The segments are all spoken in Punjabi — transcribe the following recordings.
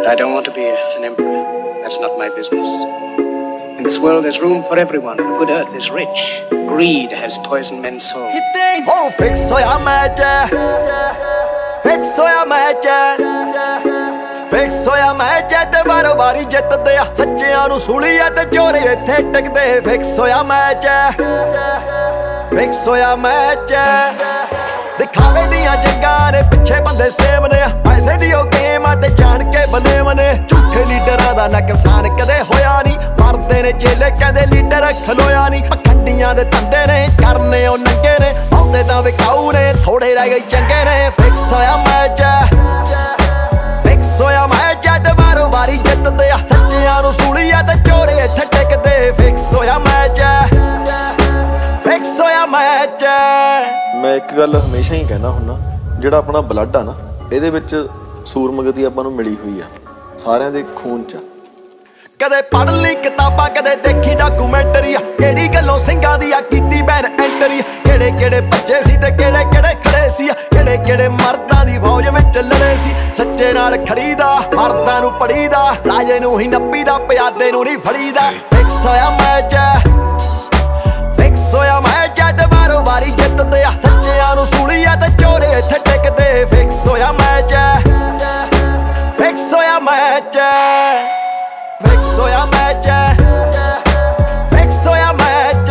But I don't want to be an emperor. That's not my business. In this world there's room for everyone. The good earth is rich. Greed has poisoned men's souls. Oh, fix hoya match, fix hoya match, fix hoya match ਤੇ ਬਾਰੋ ਬਾਰੀ ਜਿੱਤਦੇ ਆ ਸੱਚਿਆਂ ਨੂੰ ਸੂਲੀਆ ਤੇ ਚੋਰੇ ਇੱਥੇ ਟਿਕਦੇ ਫਿਕਸ ਹੋਇਆ ਮੈਚ, ਫਿਕਸ ਹੋਇਆ ਮੈਚ ਦਿਖਾਵੇ ਦੀਆਂ ਜੰਗਾਂ ਨੇ ਪਿੱਛੇ ਬੰਦੇ ਸੇਮ ਨੇ ਪੈਸੇ ਦੀ ਉਹ ਗੇਮ ਆ ਤੇ ਜਾਣ ਕੇ ਬਨੇ ਮਨੇ ਝੂਠੇ ਲੀਡਰਾਂ ਦਾ ਨੁਕਸਾਨ ਕਦੇ ਹੋਇਆ ਨਹੀਂ ਮਰਦੇ ਨੇ ਚੇਲੇ ਕਹਿੰਦੇ ਲੀਡਰ ਖਲੋਇਆ ਨਹੀਂ ਪਖੰਡੀਆਂ ਦੇ ਧੰਦੇ ਨੇ ਕਰਨੇ ਉਹ ਨੰਗੇ ਨੇ ਬਹੁਤੇ ਤਾਂ ਵਿਕਾਊ ਨੇ ਥੋੜੇ ਰਹਿ ਗਏ ਚੰਗੇ ਨੇ ਫਿਕਸ ਹੋਇਆ ਮੈਚ, ਫਿਕਸ ਹੋਇਆ ਮੈਚ ਤੇ ਬਾਰੋ ਬਾਰੀ ਜਿੱਤਦੇ ਆ ਸੱਚਿਆਂ ਨੂੰ ਸੂਲੀਆ ਤੇ ਚੋਰੇ ਇੱਥੇ ਟਿਕਦੇ ਫਿਕਸ ਹੋਇਆ ਮੈਚ, ਫਿਕਸ ਹੋਇਆ ਮੈਚ। ਮੈਂ ਇੱਕ ਗੱਲ ਹਮੇਸ਼ਾ ਹੀ ਕਹਿਣਾ ਹੁੰਦਾ ਜਿਹੜਾ ਆਪਣਾ ਬਲੱਡ ਆ ਨਾ ਇਹਦੇ ਵਿੱਚ ਸੂਰਮਗਤੀ ਆਪਾਂ ਨੂੰ ਮਿਲੀ ਹੋਈ ਆ ਸਾਰਿਆਂ ਦੇ ਖੂਨ 'ਚ। ਕਦੇ ਪੜ੍ਹ ਲਈ ਕਿਤਾਬਾਂ ਕਦੇ ਦੇਖੀ ਡਾਕੂਮੈਂਟਰੀ ਕਿਹੜੀ ਗੱਲੋਂ ਸਿੰਘਾਂ ਦੀ ਆ ਕੀਤੀ ਬੈਨ ਐਂਟਰੀ ਕਿਹੜੇ ਕਿਹੜੇ ਬੱਚੇ ਸੀ ਤੇ ਕਿਹੜੇ ਕਿਹੜੇ ਖੜੇ ਸੀ ਕਿਹੜੇ ਕਿਹੜੇ ਮਰਦਾਂ ਦੀ ਫੌਜ ਵਿੱਚ ਲੜੇ ਸੀ ਸੱਚੇ ਨਾਲ ਖੜੀਦਾ ਮਰਦਾਂ ਨੂੰ ਪੜੀਦਾ ਰਾਜੇ ਨੂੰ ਹੀ ਨੱਪੀਦਾ ਪਿਆਦੇ ਨੂੰ ਨਹੀਂ ਫੜੀਦਾ ਫਿਕਸ ਹੋਇਆ ਮੈਚ, ਫਿਕਸ ਹੋਇਆ ਮੈਚ ਤੇ ਬਾਰੋ ਬਾਰੀ ਜਿੱਤਦੇ ਆ ਸੱਚਿਆਂ ਨੂੰ ਸੂਲੀਆ ਤੇ ਚੋਰੇ ਇੱਥੇ ਟਿਕਦੇ ਫਿਕਸ ਹੋਇਆ ਮੈਚ, ਫਿਕਸ ਹੋਇਆ ਮੈਚ, ਫਿਕਸ ਹੋਇਆ ਮੈਚ, ਫਿਕਸ ਹੋਇਆ ਮੈਚ,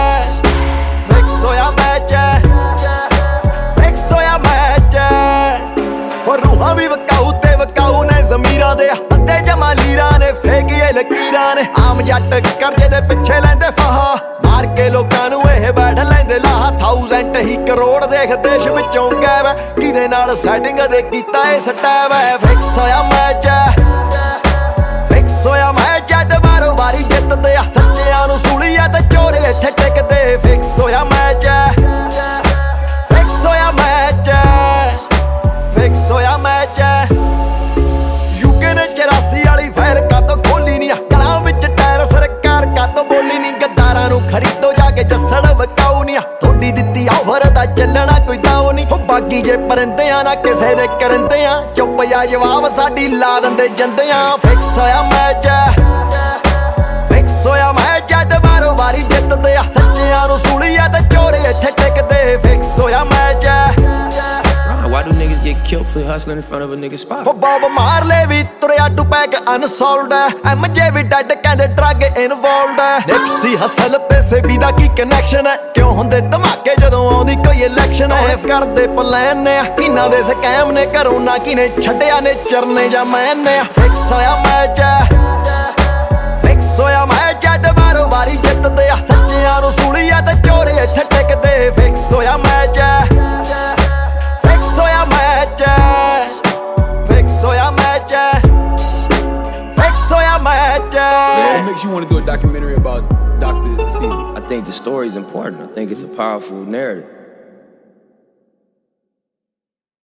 ਫਿਕਸ ਹੋਇਆ ਮੈਚ, ਫਿਕਸ ਹੋਇਆ ਮੈਚ। ਹੋ ਰੂਹਾਂ ਵੀ ਵਕਾਊ ਤੇ ਵਕਾਊ ਨੇ ਜ਼ਮੀਰਾਂ ਦੇ ਅੱਧੇ ਜਮਾ ਲੀਰਾਂ ਨੇ ਫੇਕੀਏ ਲਕੀਰਾਂ ਨੇ ਆਮ ਜੱਟ ਕਰਜ਼ੇ ਦੇ ਪਿੱਛੇ ਲੈਂਦੇ ਫਾਹਾ ਮਾਰ ਕੇ ਲੋਕਾਂ ਨੂੰ ਇਹ ਬੈਠ ਲੈਂਦੇ ਲਾਹਾ 1000 ਹੀ ਕਰੋੜ ਦੇਖ ਦੇਸ਼ ਵਿੱਚੋਂ ਗਾਇਬ ਕਿਹਦੇ ਨਾਲ ਸੈਟਿੰਗ ਦੇ ਕੀਤਾ ਇਹ ਸਟੈਬ ਫਿਕਸ ਹੋਇਆ ਮੈਚ, ਫਿਕਸ ਹੋਇਆ ਮੈਚ ਤੇ ਬਾਰੋ ਬਾਰੀ ਜਿੱਤਦੇ ਆ ਸੱਚਿਆਂ ਨੂੰ ਸੂਲੀਆ ਤੇ ਚੋਰੇ ਇੱਥੇ ਟਿਕਦੇ ਫਿਕਸ ਹੋਇਆ ਮੈਚ, ਫਿਕਸ ਹੋਇਆ ਮੈਚ, ਫਿਕਸ ਹੋਇਆ ਮੈਚ। ਯੂਕੇ ਨੇ 84 ਵਾਲੀ ਫਾਈਲ ਕਾਤੋਂ ਖੋਲੀ ਨਹੀਂ ਗਲਾਂ ਵਿੱਚ ਟਾਇਰ ਸਰਕਾਰ ਕਾਤੋਂ ਬੋਲੀ ਨਹੀਂ ਗੱਦਾਰਾਂ ਨੂੰ ਖਰੀਦੋ ਜਾ ਕੇ ਜੱਸੜ ਵਕਾਊ ਨਹੀਂ ਥੋੜੀ ਦਿੱਤੀ ਆਫਰ ਦਾ ਚੱਲਣਾ ਕੋਈ ਦਾਉ ਨਹੀਂ ਹੋ ਬਾਕੀ ਜੇ ਪਰਿੰਦਿਆਂ ਨਾ ਕਿਸੇ ਦੇ ਕਰੰਦਿਆਂ ਚੁੱਪ ਜਾ ਜਵਾਬ ਸਾਡੀ ਲਾ ਦਿੰਦੇ ਜੰਦਿਆਂ ਫਿਕਸ ਹੋਇਆ ਮੈਚ, ਫਿਕਸ ਹੋਇਆ ਮੈਚ ਤੇ ਬਾਰੋ ਬਾਰੀ ਜਿੱਤਦੇ ਆ ਸੱਚਿਆਂ ਨੂੰ ਸੂਲੀਆ ਤੇ ਚੋਰੇ ਇੱਥੇ ਟਿਕਦੇ ਫਿਕਸ ਹੋਇਆ match. Why do niggas get killed for hustling in front of a nigga's spot? ਹੋ ਬੌਬ ਮਾਰਲੇ ਵੀ ਤੁਰਿਆ ਟੂ ਪੈਕ ਅਨਸੋਲਡ ਐਮਜੇ ਵੀ ਡੈਡ ਕਹਿੰਦੇ ਡਰੱਗ ਇਨਵੋਲਵਡ ਨਿਪਸੀ ਹਸਲ ਤੇ ਸੇਬੀ ਦਾ ਕੀ ਕਨੈਕਸ਼ਨ ਹੈ ਕਿਉਂ ਹੁੰਦੇ ਧਮਾਕੇ ਜਦੋਂ ਆਉਂਦੀ ਕੋਈ ਇਲੈਕਸ਼ਨ ਹੈ ਕਰਦੇ ਪਲਾਨ ਨੇ ਕਿਨਾਂ ਦੇ ਸਕੈਮ ਨੇ ਘਰੋਂ ਨਾ ਕਿਨੇ ਛੱਡਿਆ ਨੇ ਚਰਨੇ ਜਾਂ ਮੈਨ ਨੇ ਫਿਕਸ ਹੋਇਆ ਮੈਚ, ਫਿਕਸ ਹੋਇਆ ਮੈਚ ਤੇ ਬਾਰੋ ਬਾਰੀ ਜਿੱਤਦੇ ਆ ਸੱਚਿਆਂ ਨੂੰ ਸੂਲੀਆ ਤੇ ਚੋਰੇ ਇੱਥੇ ਟਿਕਦੇ ਫਿਕਸ ਹੋਇਆ ਮੈਚ, ਫਿਕਸ ਹੋਇਆ ਮੈਚ, ਫਿਕਸ ਹੋਇਆ ਮੈਚ, ਫਿਕਸ ਹੋਇਆ match. What makes you want to do a documentary about Dr. Sebi? I think the story is important. I think it's a powerful narrative.